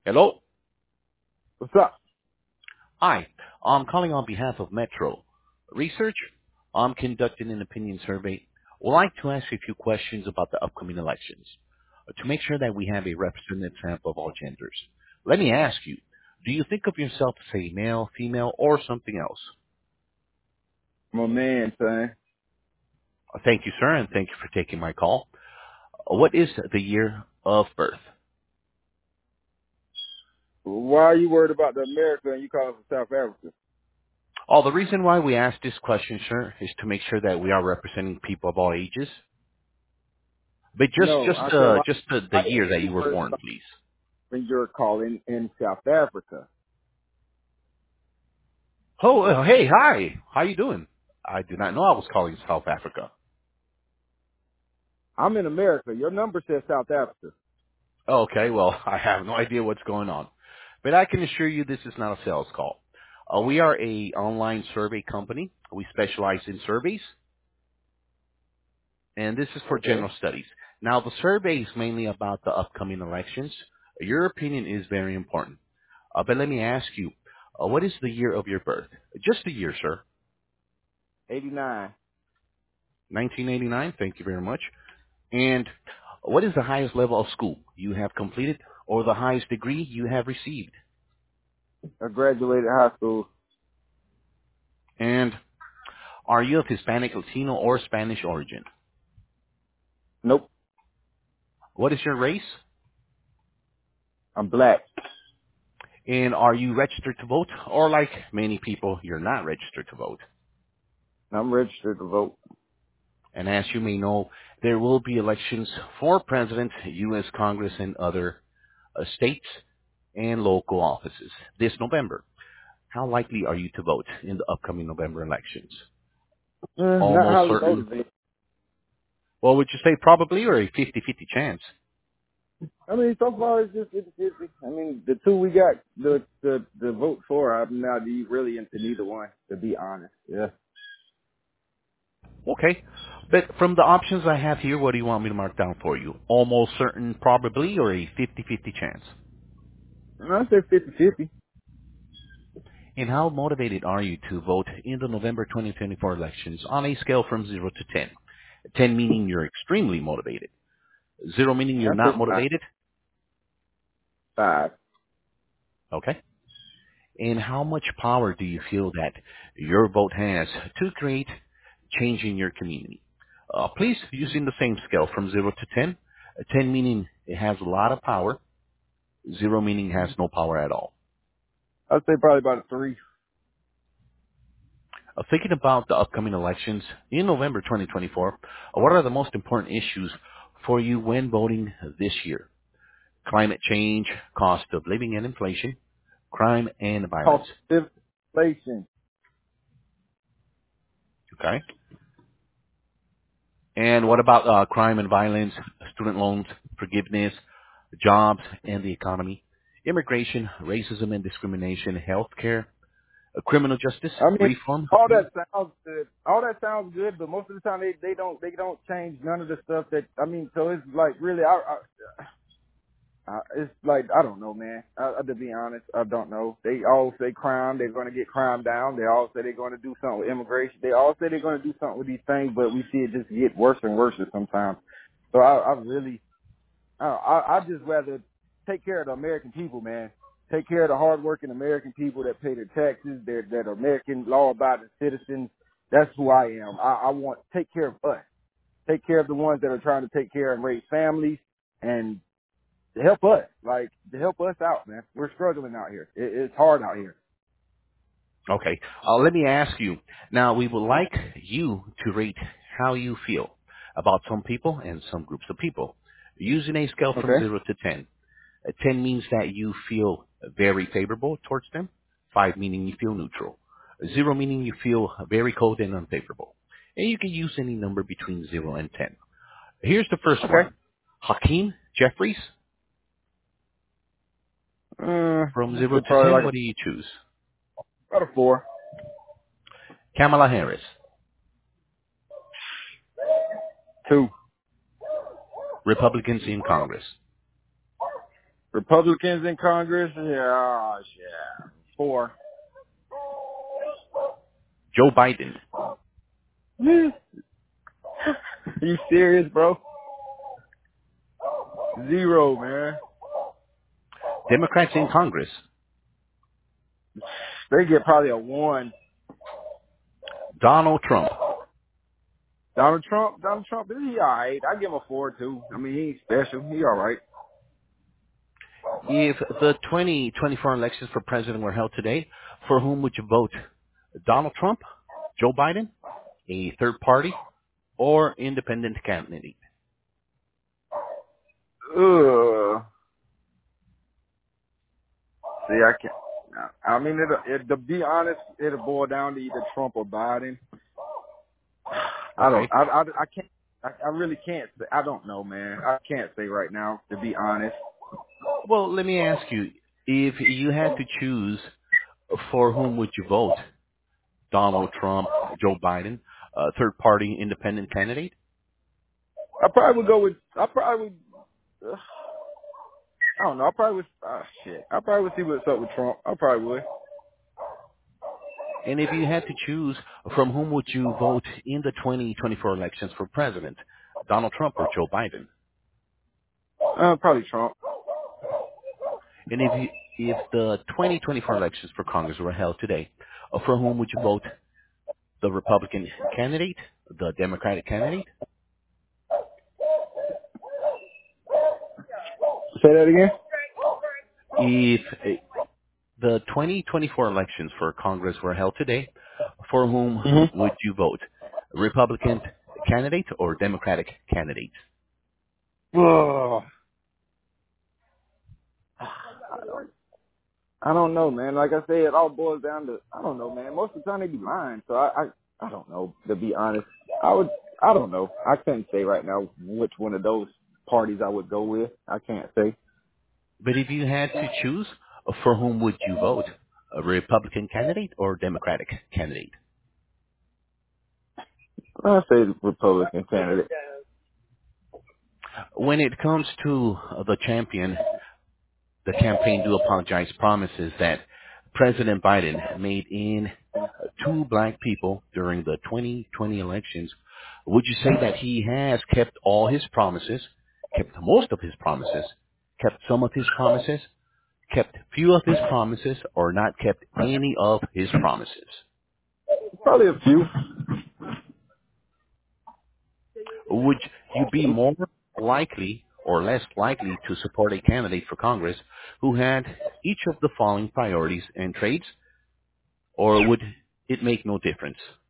Hello? What's up? Hi. I'm calling on behalf of Metro Research. I'm conducting an opinion survey. I'd like to ask you a few questions about the upcoming elections to make sure that we have a representative sample of all genders. Let me ask you, do you think of yourself as a male, female, or something else? My man, son. Thank you, sir, and thank you for taking my call. What is the year of birth? Why are you worried about the America and you calling from South Africa? Oh, the reason why we ask this question, sir, is to make sure that we are representing people of all ages. But just No, just I said uh why just the, are the year that you you were worried born, about please. when you're calling in South Africa? Oh, hey, hi. How you doing? I did not know I was calling South Africa. I'm in America. Your number says South Africa. Okay, well, I have no idea what's going on. But I can assure you this is not a sales call. We are a online survey company. We specialize in surveys, and this is for Okay. general studies. Now, the survey is mainly about the upcoming elections. Your opinion is very important. But let me ask you, what is the year of your birth? Just the year, sir. 89. 1989. Thank you very much. And what is the highest level of school you have completed or the highest degree you have received? I graduated high school. And are you of Hispanic, Latino, or Spanish origin? Nope. What is your race? I'm black. And are you registered to vote? Or like many people, you're not registered to vote. I'm registered to vote. And as you may know, there will be elections for president, U.S. Congress, and other states and local offices this November. How likely are you to vote in the upcoming November elections? Not Almost highly certain. motivated. Well, would you say probably or a 50-50 chance? I mean, so far it's just 50-50. I mean, the two we got the vote for, I'm not really into neither one, to be honest. Yeah. Okay. But from the options I have here, what do you want me to mark down for you? Almost certain probably or a 50-50 chance? I say 50-50. And how motivated are you to vote in the November 2024 elections on a scale from 0 to 10? 10 meaning you're extremely motivated. 0 meaning you're I say not five. motivated. Five. Okay. And how much power do you feel that your vote has to create change in your community? Please, using the same scale from 0 to 10. 10 meaning it has a lot of power. 0 meaning has no power at all. I'd say probably about a 3. Thinking about the upcoming elections in November 2024, what are the most important issues for you when voting this year? Climate change, cost of living and inflation, crime and violence. Cost of inflation. Okay. And what about crime and violence, student loans, forgiveness, jobs and the economy, immigration, racism and discrimination, healthcare, criminal justice, I mean, reform? all that sounds good. All that sounds good, but most of the time they don't change none of the stuff that I mean. So it's like really, it's like I don't know, man. To be honest, I don't know. They all say crime, they're going to get crime down. They all say they're going to do something with immigration. They all say they're going to do something with these things, but we see it just get worse and worse sometimes. So I really I just rather take care of the American people, man. Take care of the hardworking American people that pay their taxes, that are American law-abiding citizens. That's who I am. I want to take care of us. Take care of the ones that are trying to take care and raise families and to help us, like to help us out, man. We're struggling out here. It's hard out here. Okay. Let me ask you. Now, we would like you to rate how you feel about some people and some groups of people using a scale from Okay. 0 to 10. 10 means that you feel very favorable towards them. 5 meaning you feel neutral. 0 meaning you feel very cold and unfavorable. And you can use any number between 0 and 10. Here's the first Okay. one. Hakeem Jeffries. From I'd 0 say to probably 10, like what do you choose? about a 4. Kamala Harris. 2. Republicans in Congress. Republicans in Congress? Yeah, yeah. 4. Joe Biden. Are you serious, bro? 0, man. Democrats in Congress. They get probably a 1. Donald Trump. Donald Trump, he alright. I give him a 4 too. I mean, he ain't special. He alright. If the 2024 elections for president were held today, for whom would you vote? Donald Trump, Joe Biden, a third party, or independent candidate? Ugh. See, I can't. I mean, to be honest, it'll boil down to either Trump or Biden. Okay. I can't. I really can't. I don't know, man. I can't say right now, to be honest. Well, let me ask you, if you had to choose, for whom would you vote? Donald Trump, Joe Biden, third party independent candidate? I probably would go with. I don't know. I probably would. Shit. I probably would see what's up with Trump. I probably would. And if you had to choose, from whom would you vote in the 2024 elections for president? Donald Trump or Joe Biden? Probably Trump. And if the 2024 elections for Congress were held today, for whom would you vote? The Republican candidate, the Democratic candidate? Say that again. If the 2024 elections for Congress were held today, for whom would you vote? Republican candidate or Democratic candidate? Ugh. I don't know, man. Like I said, it all boils down to, I don't know, man. Most of the time they be lying, so I don't know, to be honest. I don't know. I couldn't say right now which one of those parties I would go with. I can't say. But if you had to choose, for whom would you vote? A Republican candidate or Democratic candidate? I'll say the Republican candidate. When it comes to the champion, the campaign do apologize promises that President Biden made in two black people during the 2020 elections, would you say that he has kept all his promises, kept most of his promises, kept some of his promises, kept few of his promises, or not kept any of his promises? Probably a few. Would you be more likely or less likely to support a candidate for Congress who had each of the following priorities and traits, or would it make no difference?